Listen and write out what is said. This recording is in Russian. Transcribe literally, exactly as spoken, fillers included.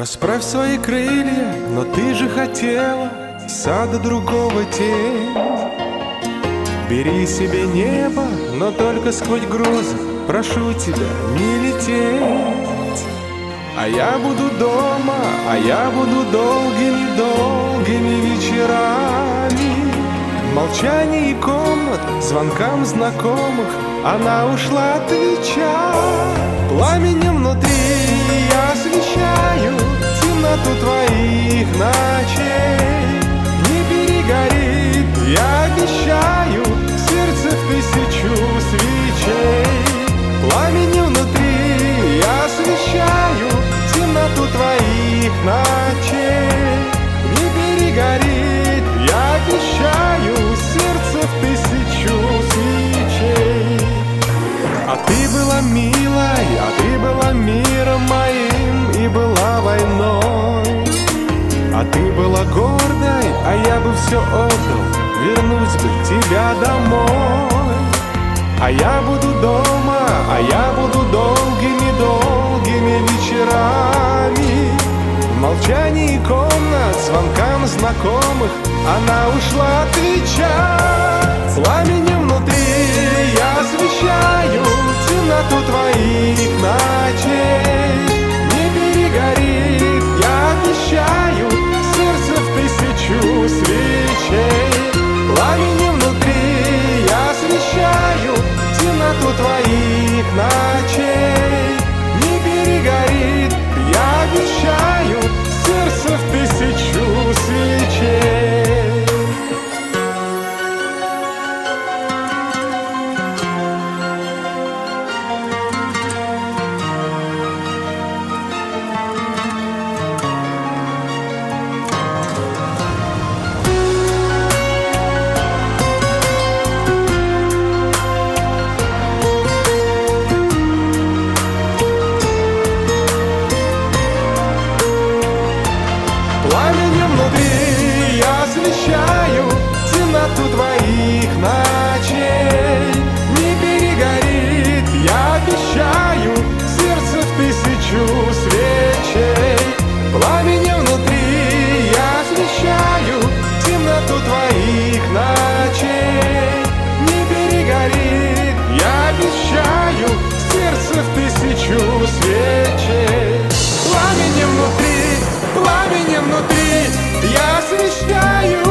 Расправь свои крылья, но ты же хотела сада другого тень. Бери себе небо, но только сквозь грозы, прошу тебя, не лететь. А я буду дома, а я буду долгими-долгими вечерами. В молчании комнат, звонкам знакомых она ушла отвечать. Пламенем внутри я освещаю темноту твоих ночей. Не перегорит, я обещаю, сердце в тысячу свечей. Пламенем внутри я освещаю темноту твоих ночей. Не перегорит, я обещаю, сердце в тысячу свечей. А ты была милой, а ты была миром моим и была войной. А ты была гордой, а я бы все отдал, вернуть бы тебя домой. А я буду дома, а я буду долгими-долгими вечерами. В молчании комнат, звонкам знакомых она ушла отвечать. Пламенем внутри я освещаю темноту твоих ночей. Не перегорит, я обещаю, сердце в тысячу свечей. Пламенем внутри я освещаю темноту твоих ночей. Не перегорит, я обещаю, сердце в тысячу свечей. Пламенем внутри я освещаю темноту твоих ночей. Не перегорит, я обещаю, сердце в тысячу свечей. Пламенем внутри я освещаю темноту твоих ночей. Не перегорит, я обещаю, сердце в тысячу свечей. Пламенем внутри, пламенем внутри я освещаю